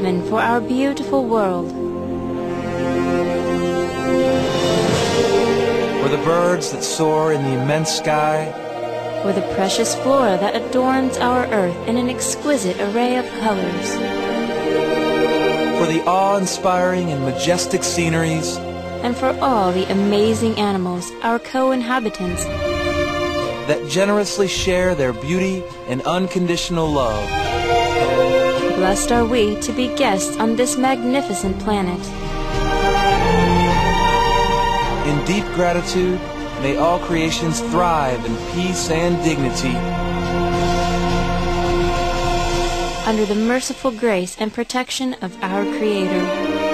heaven for our beautiful world. For the birds that soar in the immense sky, For the precious flora that adorns our earth in an exquisite array of colors. for the awe-inspiring and majestic sceneries, And for all the amazing animals, our co-inhabitants. that generously share their beauty and unconditional love. Blessed are we to be guests on this magnificent planet. In deep gratitude, may all creations thrive in peace and dignity. Under the merciful grace and protection of our Creator.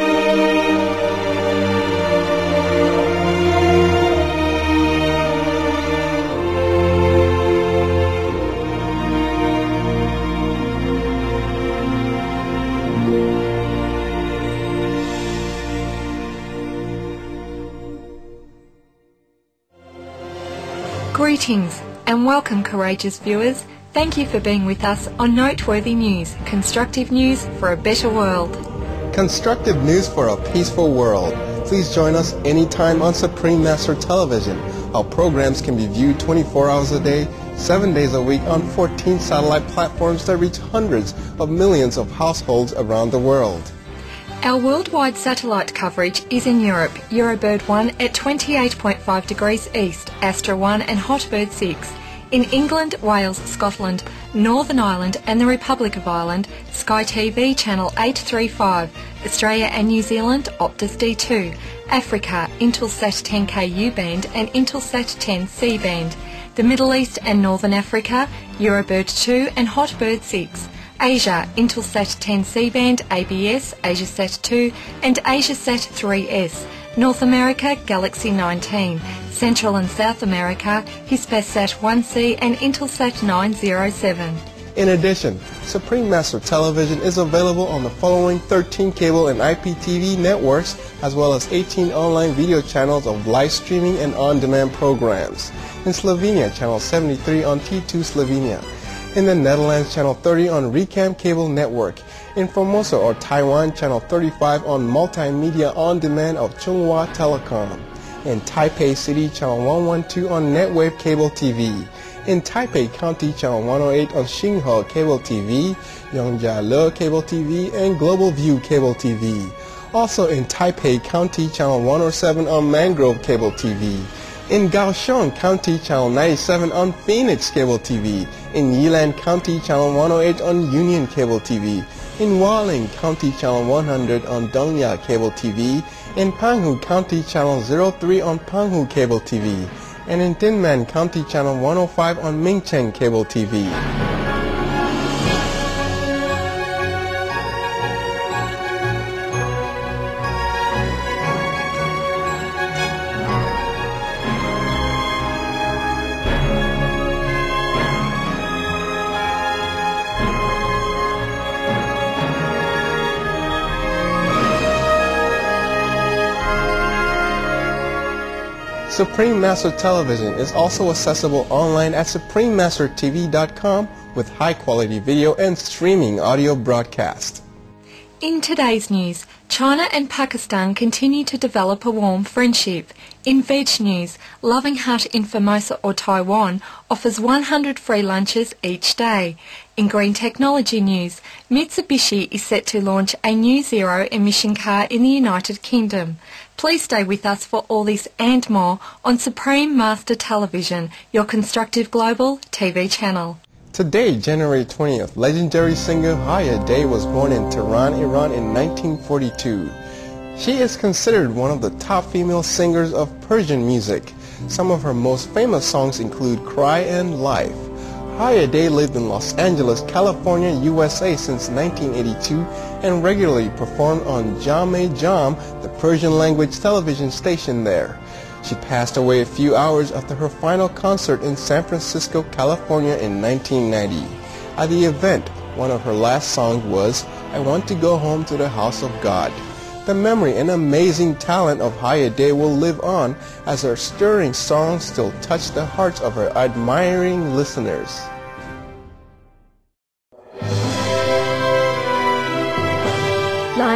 Greetings and welcome, courageous viewers. Thank you for being with us on Noteworthy News, constructive news for a better world. Constructive news for a peaceful world. Please join us anytime on Supreme Master Television. Our programs can be viewed 24 hours a day, 7 days a week on 14 satellite platforms that reach hundreds of millions of households around the world. Our worldwide satellite coverage is in Europe, Eurobird 1 at 28.5 degrees east, Astra 1 and Hotbird 6. In England, Wales, Scotland, Northern Ireland and the Republic of Ireland, Sky TV channel 835, Australia and New Zealand, Optus D2, Africa, Intelsat 10K U-band and Intelsat 10 C-band, the Middle East and Northern Africa, Eurobird 2 and Hotbird 6, Asia, Intelsat 10 C-band, ABS, Asiasat 2 and Asiasat 3S, North America, Galaxy 19, Central and South America, Hispasat 1C and Intelsat 907. In addition, Supreme Master Television is available on the following 13 cable and IPTV networks, as well as 18 online video channels of live streaming and on-demand programs. In Slovenia, channel 73 on T2 Slovenia. In the Netherlands, channel 30 on Recam Cable Network. In Formosa or Taiwan, channel 35 on Multimedia On Demand of Chunghwa Telecom. In Taipei City, channel 112 on Netwave Cable TV. In Taipei County, channel 108 on Xinghe Cable TV, Yongjiale Cable TV, and Global View Cable TV. Also in Taipei County, channel 107 on Mangrove Cable TV. In Kaohsiung County, channel 97 on Phoenix Cable TV. In Yilan County, channel 108 on Union Cable TV. In Hualien County, channel 100 on Dongya Cable TV. In Penghu County, channel 03 on Penghu Cable TV. And in Dinman County, channel 105 on Mingcheng Cable TV. Supreme Master Television is also accessible online at suprememastertv.com with high-quality video and streaming audio broadcast. In today's news, China and Pakistan continue to develop a warm friendship. In Veg News, Loving Hut in Formosa or Taiwan offers 100 free lunches each day. In Green Technology News, Mitsubishi is set to launch a new zero-emission car in the United Kingdom. Please stay with us for all this and more on Supreme Master Television, your constructive global TV channel. Today, January 20th, legendary singer Haya Day was born in Tehran, Iran in 1942. She is considered one of the top female singers of Persian music. Some of her most famous songs include Cry and Life. Haya Day lived in Los Angeles, California, USA since 1982 and regularly performed on Jam-e-Jam, the Persian language television station there. She passed away a few hours after her final concert in San Francisco, California in 1990. At the event, one of her last songs was I Want to Go Home to the House of God. The memory and amazing talent of Haya Day will live on as her stirring songs still touch the hearts of her admiring listeners.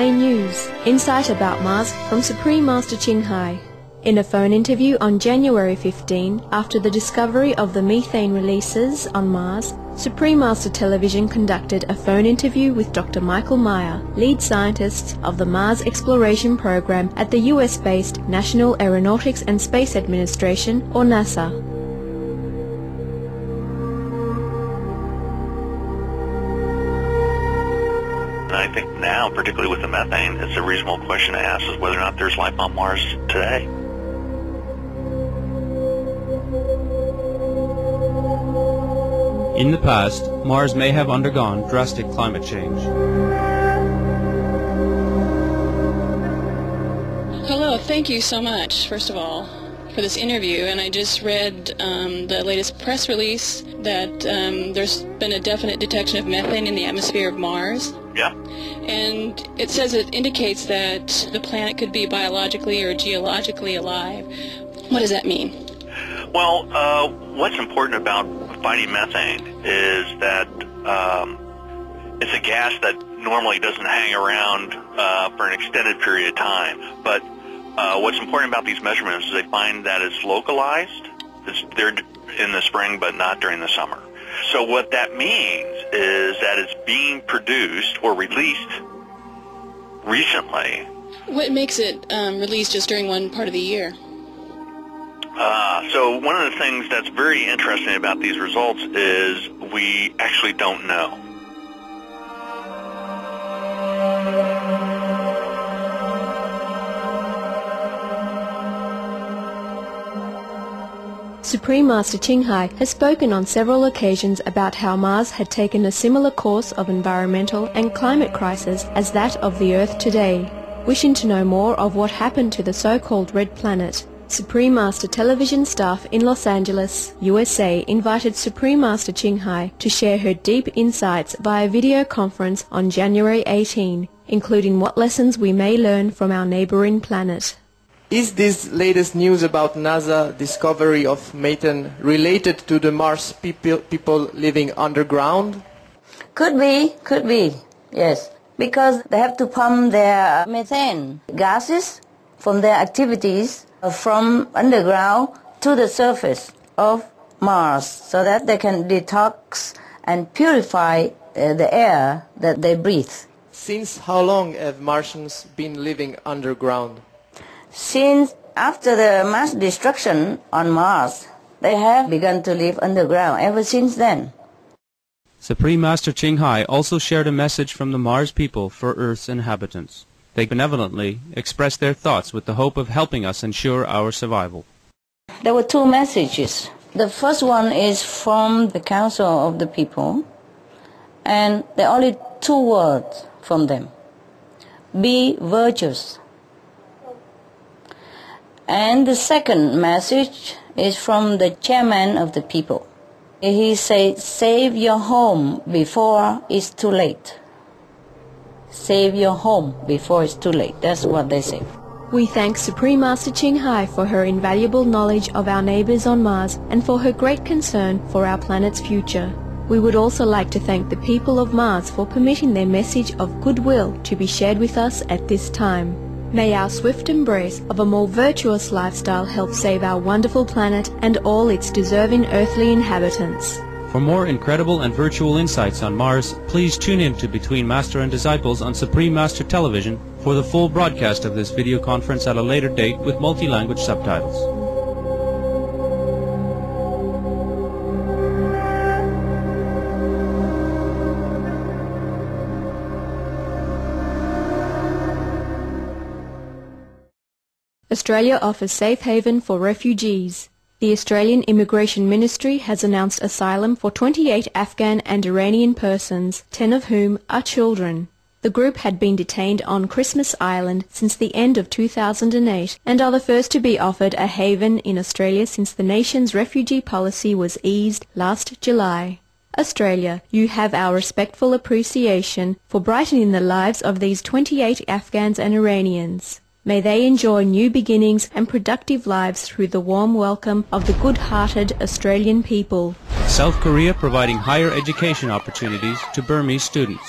main news, insight about Mars from Supreme Master Ching Hai. In a phone interview on January 15, after the discovery of the methane releases on Mars, Supreme Master Television conducted a phone interview with Dr. Michael Meyer, lead scientist of the Mars Exploration Program at the US-based National Aeronautics and Space Administration, or NASA. And I think now, particularly with the methane, it's a reasonable question to ask is whether or not there's life on Mars today. In the past, Mars may have undergone drastic climate change. Hello, thank you so much, first of all, for this interview. And I just read the latest press release that there's been a definite detection of methane in the atmosphere of Mars. Yeah. And it says it indicates that the planet could be biologically or geologically alive. What does that mean? Well, what's important about fighting methane is that it's a gas that normally doesn't hang around for an extended period of time. But what's important about these measurements is they find that it's localized. They're in the spring, but not during the summer. So what that means is that it's being produced or released recently. What makes it released just during one part of the year? So one of the things that's very interesting about these results is we actually don't know. Supreme Master Ching Hai has spoken on several occasions about how Mars had taken a similar course of environmental and climate crisis as that of the Earth today. Wishing to know more of what happened to the so-called Red Planet, Supreme Master television staff in Los Angeles, USA invited Supreme Master Ching Hai to share her deep insights via video conference on January 18, including what lessons we may learn from our neighboring planet. Is this latest news about NASA discovery of methane related to the Mars people living underground? Could be, yes. Because they have to pump their methane gases from their activities from underground to the surface of Mars so that they can detox and purify the air that they breathe. Since how long have Martians been living underground? Since after the mass destruction on Mars, they have begun to live underground ever since then. Supreme Master Ching Hai also shared a message from the Mars people for Earth's inhabitants. They benevolently expressed their thoughts with the hope of helping us ensure our survival. There were two messages. The first one is from the Council of the People, and there are only two words from them. Be virtuous. And the second message is from the chairman of the people. He said, save your home before it's too late. Save your home before it's too late. That's what they say. We thank Supreme Master Ching Hai for her invaluable knowledge of our neighbors on Mars and for her great concern for our planet's future. We would also like to thank the people of Mars for permitting their message of goodwill to be shared with us at this time. May our swift embrace of a more virtuous lifestyle help save our wonderful planet and all its deserving earthly inhabitants. For more incredible and virtual insights on Mars, please tune in to Between Master and Disciples on Supreme Master Television for the full broadcast of this video conference at a later date with multi-language subtitles. Australia offers safe haven for refugees. The Australian Immigration Ministry has announced asylum for 28 Afghan and Iranian persons, 10 of whom are children. The group had been detained on Christmas Island since the end of 2008 and are the first to be offered a haven in Australia since the nation's refugee policy was eased last July. Australia, you have our respectful appreciation for brightening the lives of these 28 Afghans and Iranians. May they enjoy new beginnings and productive lives through the warm welcome of the good-hearted Australian people. South Korea providing higher education opportunities to Burmese students.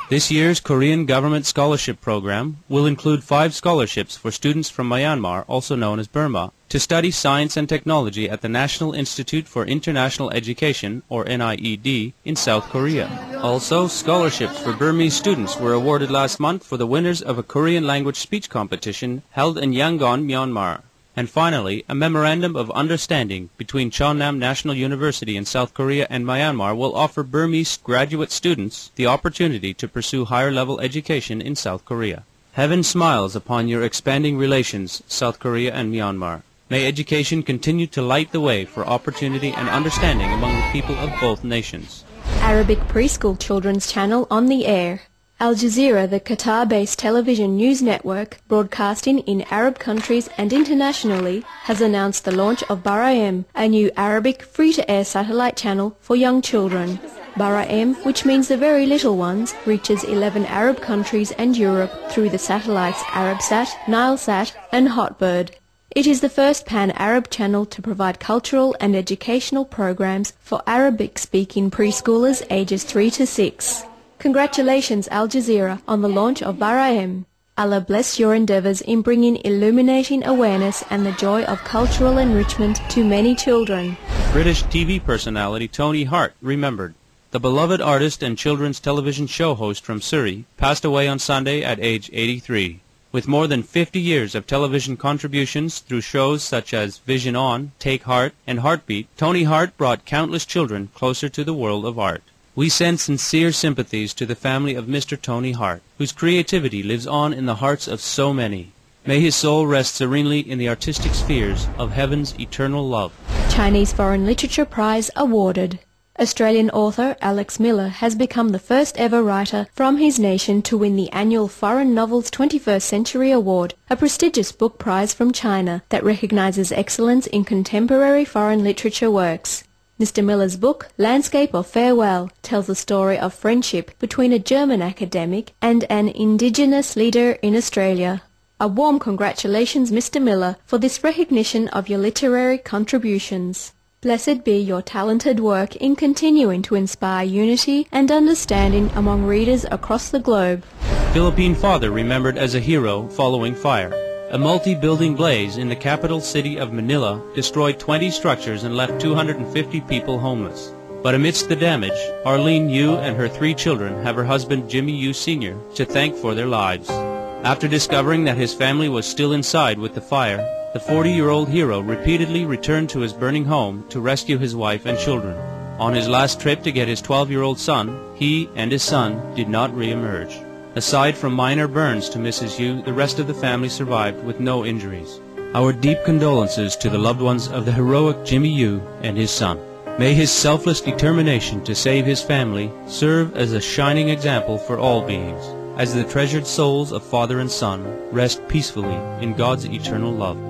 This year's Korean Government Scholarship Program will include 5 scholarships for students from Myanmar, also known as Burma, to study science and technology at the National Institute for International Education, or NIED, in South Korea. Also, scholarships for Burmese students were awarded last month for the winners of a Korean language speech competition held in Yangon, Myanmar. And finally, a memorandum of understanding between Cheonnam National University in South Korea and Myanmar will offer Burmese graduate students the opportunity to pursue higher-level education in South Korea. Heaven smiles upon your expanding relations, South Korea and Myanmar. May education continue to light the way for opportunity and understanding among the people of both nations. Arabic Preschool Children's Channel on the air. Al Jazeera, the Qatar-based television news network broadcasting in Arab countries and internationally, has announced the launch of Bara-M, a new Arabic free-to-air satellite channel for young children. Bara-M, which means the very little ones, reaches 11 Arab countries and Europe through the satellites Arabsat, Nilesat and Hotbird. It is the first pan-Arab channel to provide cultural and educational programs for Arabic-speaking preschoolers ages 3 to 6. Congratulations, Al Jazeera, on the launch of Bara-M. Allah bless your endeavours in bringing illuminating awareness and the joy of cultural enrichment to many children. British TV personality Tony Hart remembered. The beloved artist and children's television show host from Surrey passed away on Sunday at age 83. With more than 50 years of television contributions through shows such as Vision On, Take Heart, and Heartbeat, Tony Hart brought countless children closer to the world of art. We send sincere sympathies to the family of Mr. Tony Hart, whose creativity lives on in the hearts of so many. May his soul rest serenely in the artistic spheres of heaven's eternal love. Chinese Foreign Literature Prize awarded. Australian author Alex Miller has become the first ever writer from his nation to win the annual Foreign Novels 21st Century Award, a prestigious book prize from China that recognises excellence in contemporary foreign literature works. Mr. Miller's book, Landscape of Farewell, tells the story of friendship between a German academic and an Indigenous leader in Australia. A warm congratulations, Mr. Miller, for this recognition of your literary contributions. Blessed be your talented work in continuing to inspire unity and understanding among readers across the globe. Philippine father remembered as a hero following fire. A multi-building blaze in the capital city of Manila destroyed 20 structures and left 250 people homeless. But amidst the damage, Arlene Yu and her 3 children have her husband Jimmy Yu Sr. to thank for their lives. After discovering that his family was still inside with the fire, the 40-year-old hero repeatedly returned to his burning home to rescue his wife and children. On his last trip to get his 12-year-old son, he and his son did not re-emerge. Aside from minor burns to Mrs. Yu, the rest of the family survived with no injuries. Our deep condolences to the loved ones of the heroic Jimmy Yu and his son. May his selfless determination to save his family serve as a shining example for all beings, as the treasured souls of father and son rest peacefully in God's eternal love.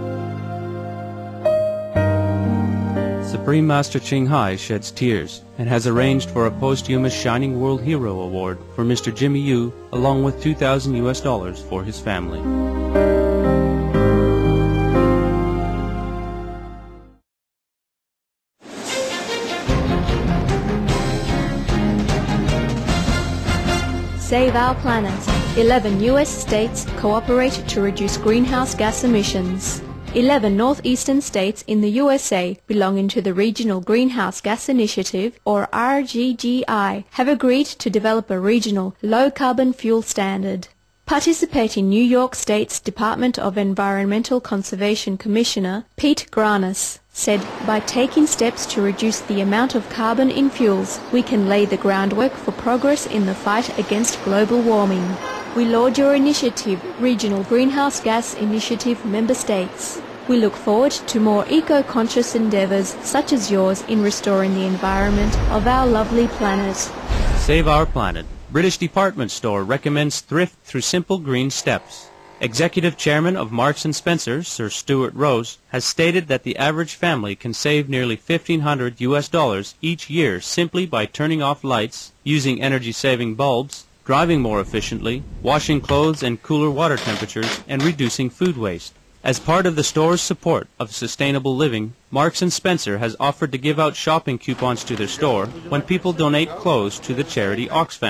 Supreme Master Ching Hai sheds tears and has arranged for a posthumous Shining World Hero Award for Mr. Jimmy Yu, along with $2,000 for his family. Save our planet. 11 U.S. states cooperate to reduce greenhouse gas emissions. 11 northeastern states in the USA belonging to the Regional Greenhouse Gas Initiative, or RGGI, have agreed to develop a regional low-carbon fuel standard. Participating New York State's Department of Environmental Conservation Commissioner Pete Granis said, "By taking steps to reduce the amount of carbon in fuels, we can lay the groundwork for progress in the fight against global warming. We laud your initiative, Regional Greenhouse Gas Initiative member states. We look forward to more eco-conscious endeavours such as yours in restoring the environment of our lovely planet." Save our planet. British department store recommends thrift through simple green steps. Executive Chairman of Marks & Spencer, Sir Stuart Rose, has stated that the average family can save nearly $1,500 each year simply by turning off lights, using energy-saving bulbs, driving more efficiently, washing clothes and cooler water temperatures, and reducing food waste. As part of the store's support of sustainable living, Marks & Spencer has offered to give out shopping coupons to their store when people donate clothes to the charity Oxfam.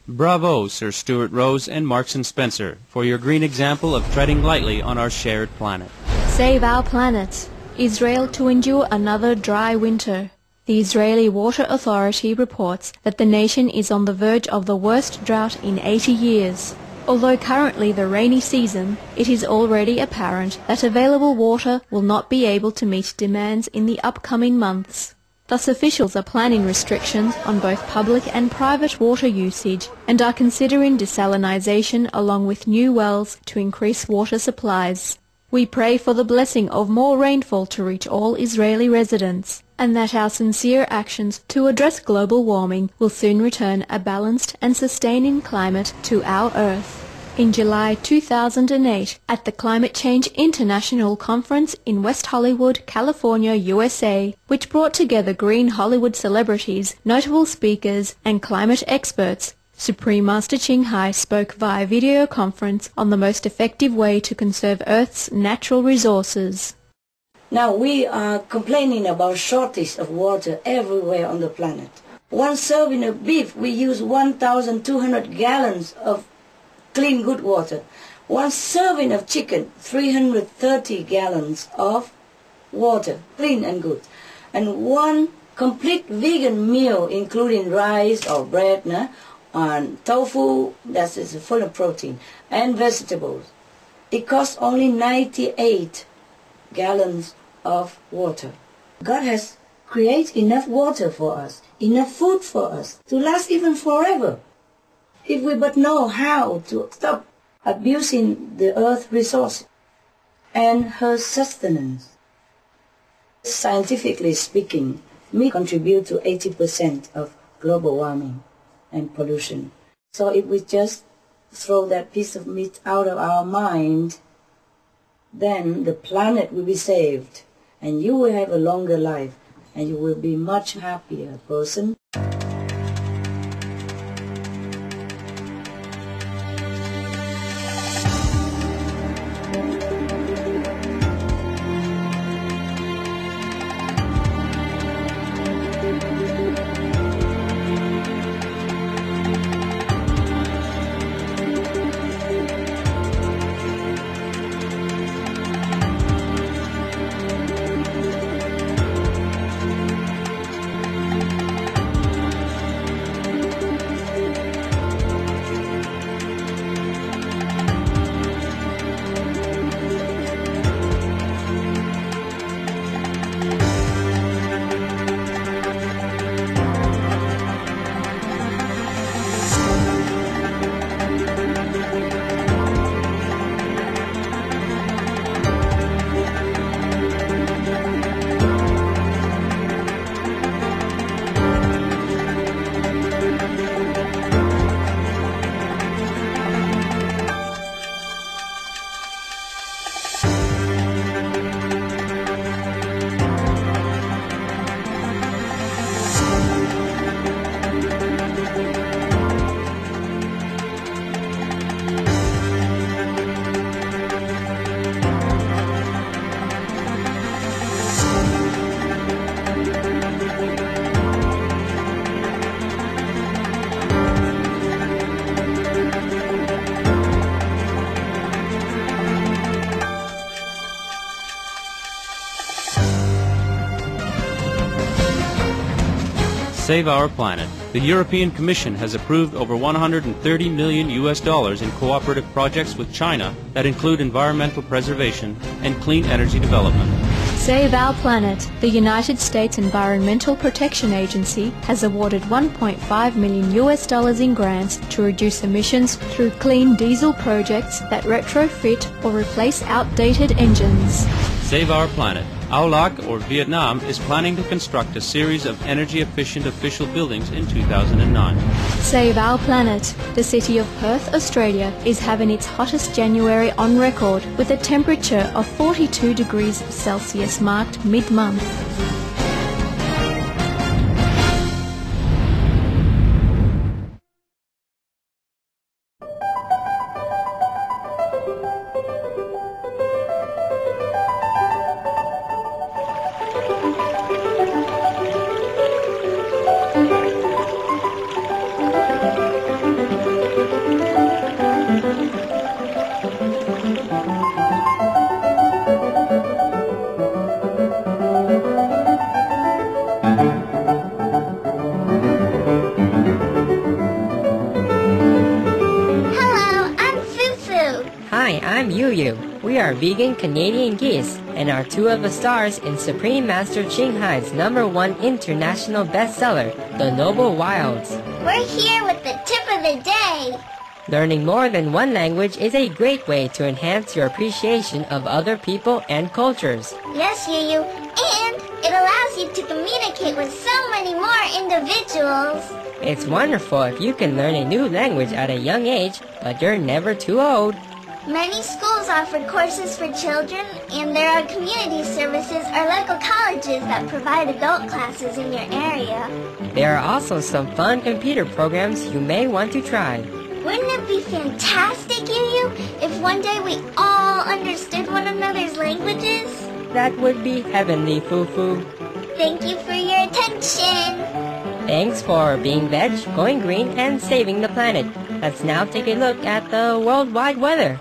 Bravo, Sir Stuart Rose and Marks and Spencer, for your green example of treading lightly on our shared planet. Save our planet. Israel to endure another dry winter. The Israeli Water Authority reports that the nation is on the verge of the worst drought in 80 years. Although currently the rainy season, it is already apparent that available water will not be able to meet demands in the upcoming months. Thus officials are planning restrictions on both public and private water usage and are considering desalinization along with new wells to increase water supplies. We pray for the blessing of more rainfall to reach all Israeli residents, and that our sincere actions to address global warming will soon return a balanced and sustaining climate to our Earth. In July 2008, at the Climate Change International Conference in West Hollywood, California, USA, which brought together green Hollywood celebrities, notable speakers, and climate experts, Supreme Master Ching Hai spoke via video conference on the most effective way to conserve Earth's natural resources. Now we are complaining about shortage of water everywhere on the planet. One serving of beef, we use 1,200 gallons of clean good water. One serving of chicken, 330 gallons of water, clean and good. And one complete vegan meal, including rice or bread, and tofu, that is full of protein, and vegetables. It costs only 98 gallons of water. God has created enough water for us, enough food for us, to last even forever. If we but know how to stop abusing the earth's resources and her sustenance. Scientifically speaking, meat contributes to 80% of global warming and pollution. So if we just throw that piece of meat out of our mind, then the planet will be saved, and you will have a longer life, and you will be much happier person. Save our planet. The European Commission has approved over $130 million in cooperative projects with China that include environmental preservation and clean energy development. Save our planet. The United States Environmental Protection Agency has awarded $1.5 million in grants to reduce emissions through clean diesel projects that retrofit or replace outdated engines. Save our planet. Aulac, or Vietnam, is planning to construct a series of energy-efficient official buildings in 2009. Save our planet. The city of Perth, Australia, is having its hottest January on record with a temperature of 42 degrees Celsius marked mid-month. Hi, I'm Yu. We are vegan Canadian geese and are two of the stars in Supreme Master Ching Hai's #1 international bestseller, The Noble Wilds. We're here with the tip of the day. Learning more than one language is a great way to enhance your appreciation of other people and cultures. Yes, Yu, and it allows you to communicate with so many more individuals. It's wonderful if you can learn a new language at a young age, but you're never too old. Many schools offer courses for children, and there are community services or local colleges that provide adult classes in your area. There are also some fun computer programs you may want to try. Wouldn't it be fantastic, Yu, if one day we all understood one another's languages? That would be heavenly, Fufu. Thank you for your attention. Thanks for being veg, going green, and saving the planet. Let's now take a look at the worldwide weather.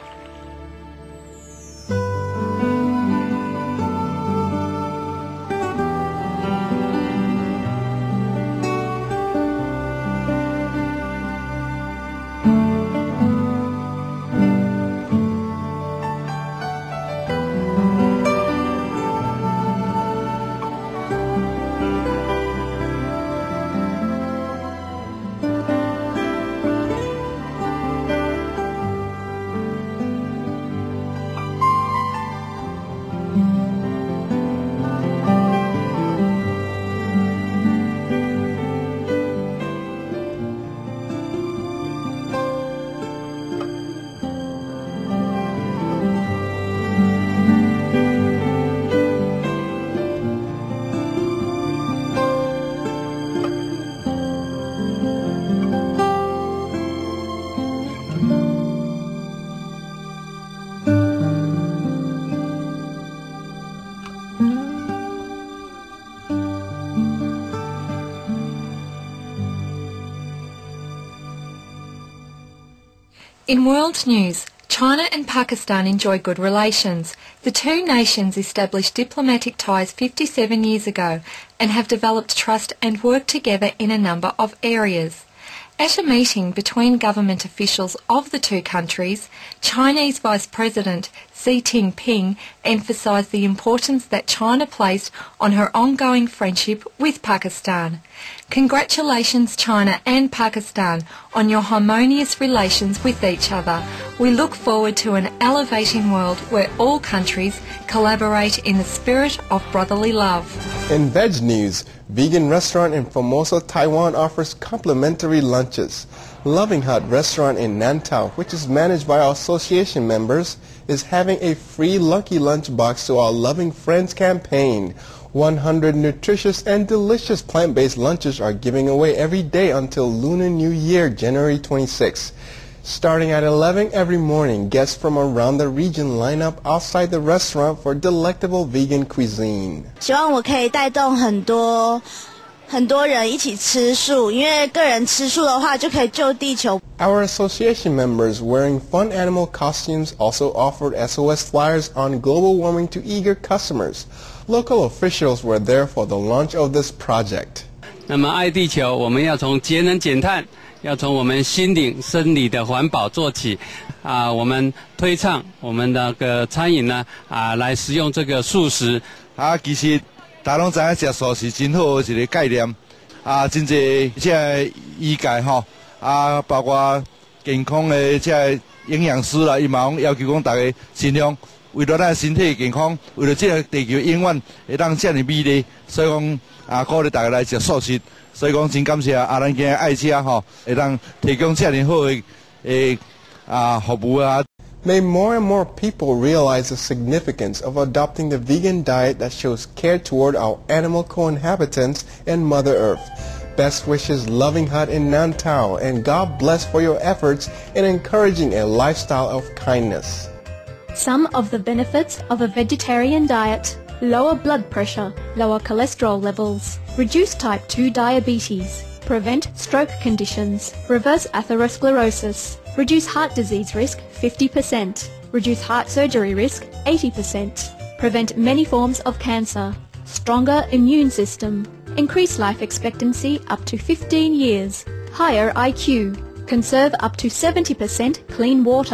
In world news, China and Pakistan enjoy good relations. The two nations established diplomatic ties 57 years ago and have developed trust and worked together in a number of areas. At a meeting between government officials of the two countries, Chinese Vice President Xi Jinping emphasised the importance that China placed on her ongoing friendship with Pakistan. Congratulations, China and Pakistan, on your harmonious relations with each other. We look forward to an elevating world where all countries collaborate in the spirit of brotherly love. In veg news, vegan restaurant in Formosa, Taiwan offers complimentary lunches. Loving Hut restaurant in Nantao, which is managed by our association members, is having a free Lucky Lunch box to our Loving Friends campaign. 100 nutritious and delicious plant-based lunches are giving away every day until Lunar New Year, January 26. Starting at 11 every morning, guests from around the region line up outside the restaurant for delectable vegan cuisine. 希望我可以带动很多人一起吃素，因为个人吃素的话就可以救地球。 Our association members wearing fun animal costumes also offered SOS flyers on global warming to eager customers. Local officials were there for the launch of this project. 那么爱地球，我们要从节能减碳，要从我们心灵生理的环保做起。我们推倡我们那个餐饮呢，来食用这个素食。 其实大家拢知影食素是真好的一个概念。真侪这医界吼，包括健康的这营养师啦，伊嘛拢要求讲大家尽量为了咱身体健康，为了这个地球永远会当这么美丽，所以讲鼓励大家来食素食。所以讲真感谢咱今日爱车吼，会当提供这么好的服务啊。 May more and more people realize the significance of adopting the vegan diet that shows care toward our animal co-inhabitants and Mother Earth. Best wishes, Loving Hut in Nantao, and God bless for your efforts in encouraging a lifestyle of kindness. Some of the benefits of a vegetarian diet: lower blood pressure, lower cholesterol levels, reduce type 2 diabetes, prevent stroke conditions, reverse atherosclerosis, reduce heart disease risk 50%, reduce heart surgery risk 80%, prevent many forms of cancer, stronger immune system, increase life expectancy up to 15 years, higher IQ, conserve up to 70% clean water,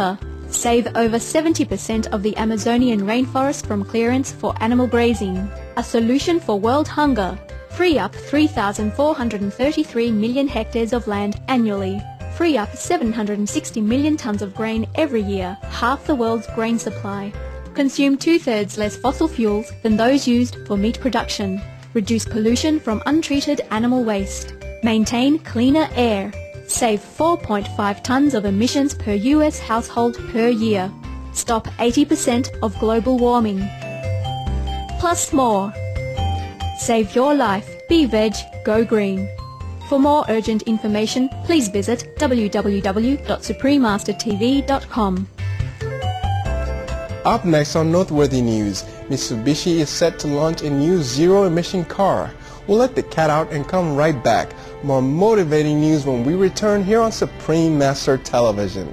Save over 70% of the Amazonian rainforest from clearance for animal grazing. A solution for world hunger. Free up 3,433 million hectares of land annually. Free up 760 million tons of grain every year, half the world's grain supply. Consume 2/3 less fossil fuels than those used for meat production. Reduce pollution from untreated animal waste. Maintain cleaner air. Save 4.5 tons of emissions per US household per year. Stop 80% of global warming. Plus more. Save your life. Be veg, go green. For more urgent information, please visit www.suprememastertv.com. Up next on Noteworthy News, Mitsubishi is set to launch a new zero-emission car. We'll let the cat out and come right back. More motivating news when we return here on Supreme Master Television.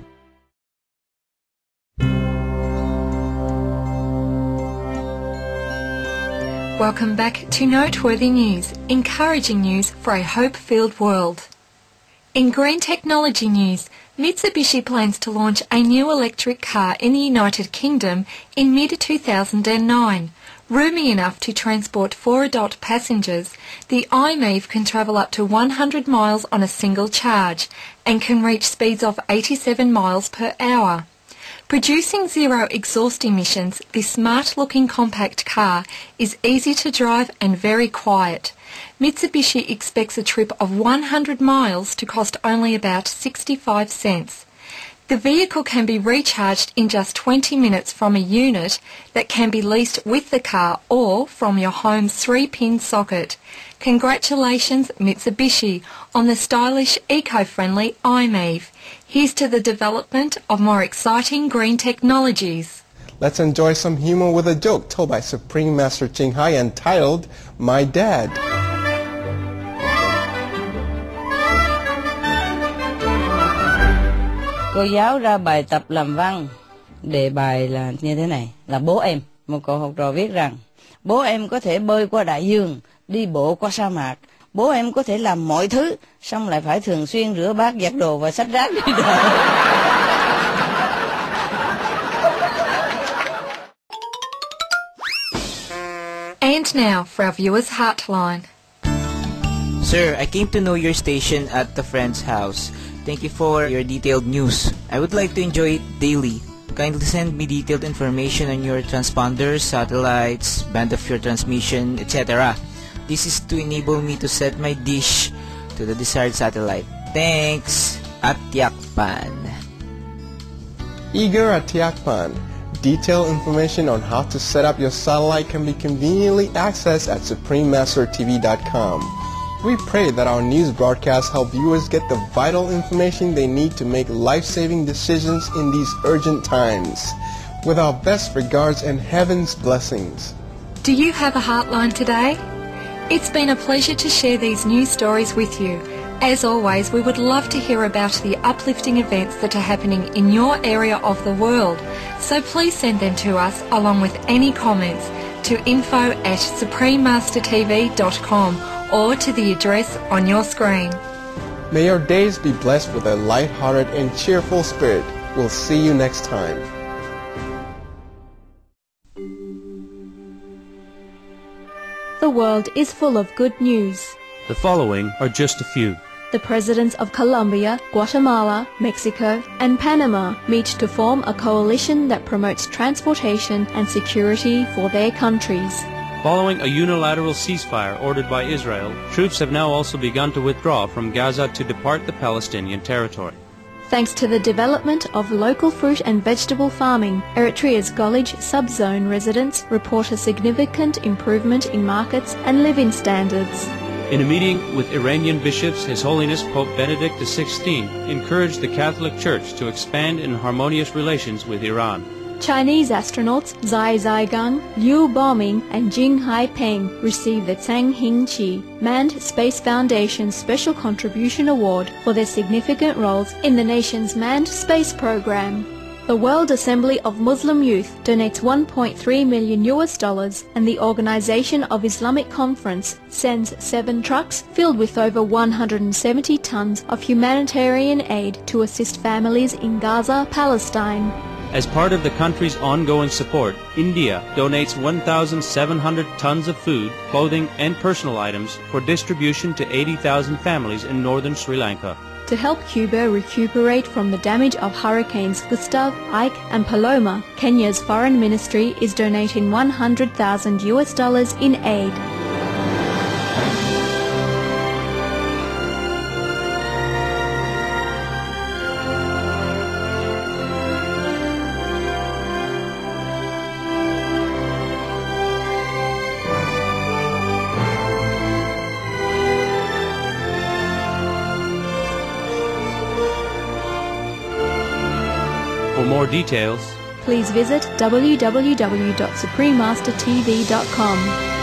Welcome back to Noteworthy News, encouraging news for a hope-filled world. In green technology news, Mitsubishi plans to launch a new electric car in the United Kingdom in mid-2009. Roomy enough to transport 4 adult passengers, the i-MiEV can travel up to 100 miles on a single charge and can reach speeds of 87 miles per hour. Producing zero exhaust emissions, this smart-looking compact car is easy to drive and very quiet. Mitsubishi expects a trip of 100 miles to cost only about 65 cents. The vehicle can be recharged in just 20 minutes from a unit that can be leased with the car or from your home's 3-pin socket. Congratulations, Mitsubishi, on the stylish, eco-friendly i-MiEV. Here's to the development of more exciting green technologies. Let's enjoy some humor with a joke told by Supreme Master Ching Hai entitled, My Dad. Cô giáo ra bài tập làm văn. Đề bài là như thế này, là bố em. Một cậu học trò viết rằng, bố em có thể bơi qua đại dương, đi bộ qua sa mạc. Bố em có thể làm mọi thứ, xong lại phải thường xuyên rửa bát, giặt đồ và xách rác đi đời. And now for our viewers' Heartline. Sir, I came to know your station at the friend's house. Thank you for your detailed news. I would like to enjoy it daily. Kindly send me detailed information on your transponders, satellites, band of your transmission, etc. This is to enable me to set my dish to the desired satellite. Thanks, Atiakpan. Igor Atiakpan. Detailed information on how to set up your satellite can be conveniently accessed at SupremeMasterTV.com. We pray that our news broadcasts help viewers get the vital information they need to make life-saving decisions in these urgent times. With our best regards and heaven's blessings. Do you have a Heartline today? It's been a pleasure to share these news stories with you. As always, we would love to hear about the uplifting events that are happening in your area of the world. So please send them to us along with any comments to info@suprememastertv.com or to the address on your screen. May your days be blessed with a light-hearted and cheerful spirit. We'll see you next time. The world is full of good news. The following are just a few. The presidents of Colombia, Guatemala, Mexico, and Panama meet to form a coalition that promotes transportation and security for their countries. Following a unilateral ceasefire ordered by Israel, troops have now also begun to withdraw from Gaza to depart the Palestinian territory. Thanks to the development of local fruit and vegetable farming, Eritrea's Golij subzone residents report a significant improvement in markets and living standards. In a meeting with Iranian bishops, His Holiness Pope Benedict XVI encouraged the Catholic Church to expand in harmonious relations with Iran. Chinese astronauts Zai Zaigang, Liu Boming, and Jing Haipeng received the Zhang Hingqi Manned Space Foundation Special Contribution Award for their significant roles in the nation's manned space program. The World Assembly of Muslim Youth donates $1.3 million and the Organization of Islamic Conference sends 7 trucks filled with over 170 tons of humanitarian aid to assist families in Gaza, Palestine. As part of the country's ongoing support, India donates 1,700 tons of food, clothing and personal items for distribution to 80,000 families in northern Sri Lanka. To help Cuba recuperate from the damage of hurricanes Gustav, Ike and Paloma, Kenya's foreign ministry is donating $100,000 in aid. For more details, please visit www.suprememastertv.com.